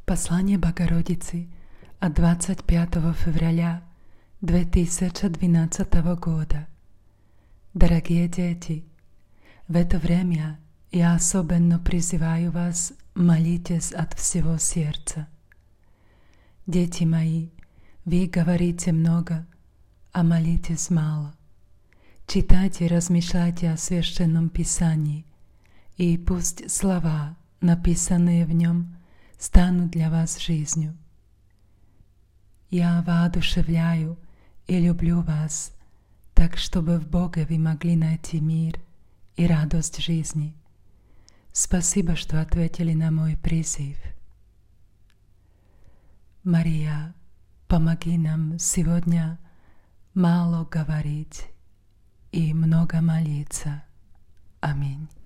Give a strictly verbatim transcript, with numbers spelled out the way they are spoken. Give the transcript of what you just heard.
Послание Богородицы от двадцать пятого февраля две тысячи двенадцатого года. Дорогие дети, в это время я особенно призываю вас: молитесь от всего сердца. Дети мои, вы говорите много, а молитесь мало. Читайте и размышляйте о Священном Писании, и пусть слова, написанные в нем, станут для вас жизнью. Я воодушевляю и люблю вас, так чтобы в Боге вы могли найти мир и радость жизни. Спасибо, что ответили на мой призыв. Мария, помоги нам сегодня мало говорить и много молиться. Аминь.